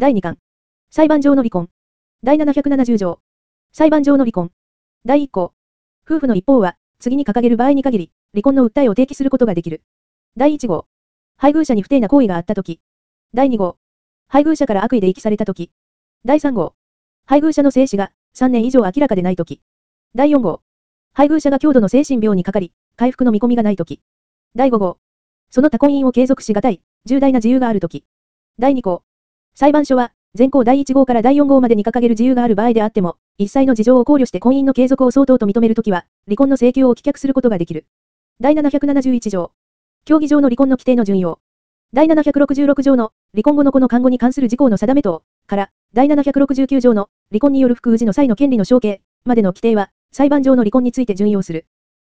第2巻。裁判上の離婚。第770条。裁判上の離婚。第1項。夫婦の一方は、次に掲げる場合に限り、離婚の訴えを提起することができる。第1号。配偶者に不貞な行為があったとき。第2号。配偶者から悪意で遺棄されたとき。第3号。配偶者の生死が3年以上明らかでないとき。第4号。配偶者が強度の精神病にかかり、回復の見込みがないとき。第5号。その他婚姻を継続しがたい、重大な自由があるとき。第2項。裁判所は、前項第1号から第4号までに掲げる自由がある場合であっても、一切の事情を考慮して婚姻の継続を相当と認めるときは、離婚の請求を棄却することができる。第771条。協議上の離婚の規定の順用。第766条の、離婚後の子の監護に関する事項の定め等から、第769条の、離婚による不育児の際の権利の承継までの規定は、裁判上の離婚について順用する。